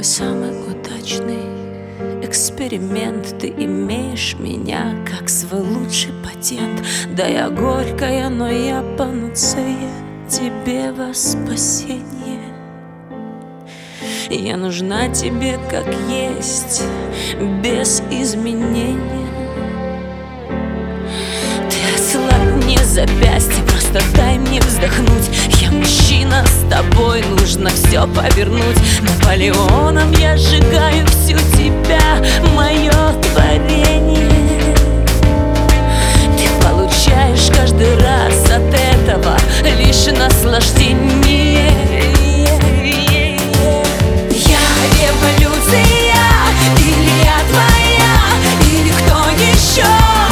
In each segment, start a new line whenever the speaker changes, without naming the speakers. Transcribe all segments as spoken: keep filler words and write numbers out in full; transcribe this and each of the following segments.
самый удачный эксперимент. Ты имеешь меня как свой лучший патент. Да, я горькая, но я панацея тебе во спасение. Я нужна тебе как есть, без изменения. Ты ослабь мне запястье, просто дай мне вздохнуть. Я мужчина, с тобой нужно все повернуть. Наполеоном я сжигаю всю тебя, мое творение. Ты получаешь каждый раз от этого лишь наслаждение. Я революция, или я твоя, или кто еще?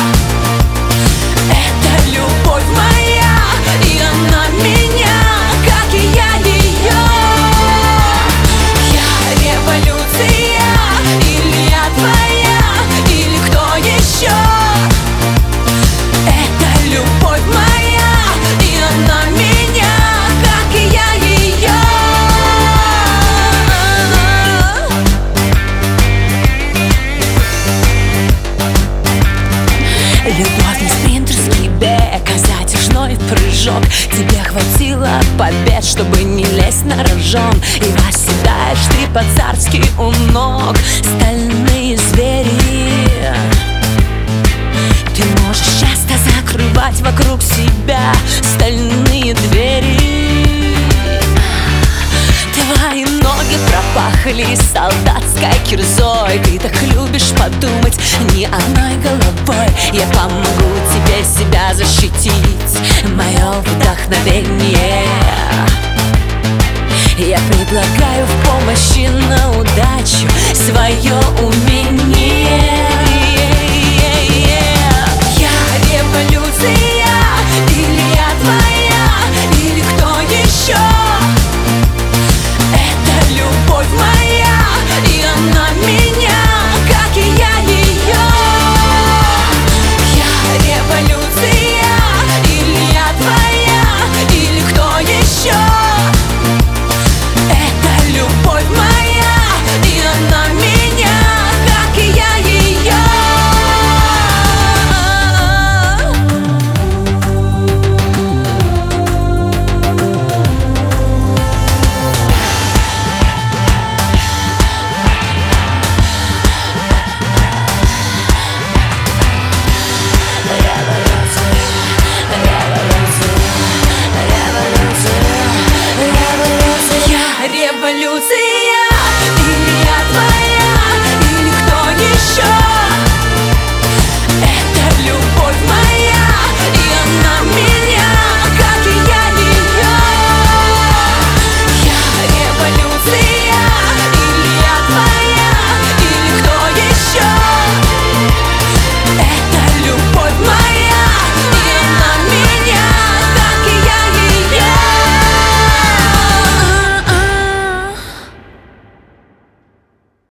Это любовь моя, и она меня, как и я ее. Я революция, или я твоя, или кто еще? Это любовь моя, и она меня, как и я ее. Любовь не спринтерский бег, а затяжной прыжок. Тебе хватило побед, чтобы не лезть на рожон. И восседаешь ты по-царски у ног стальные звери. Ты можешь часто закрывать вокруг себя стальные двери. Твои ноги пропахли солдатской кирзой. Ты так любишь подумать не одной головой. Я помогу тебе себя защитить, мое вдохновение. Я предлагаю в помощи на удачу свое умение. Я революция.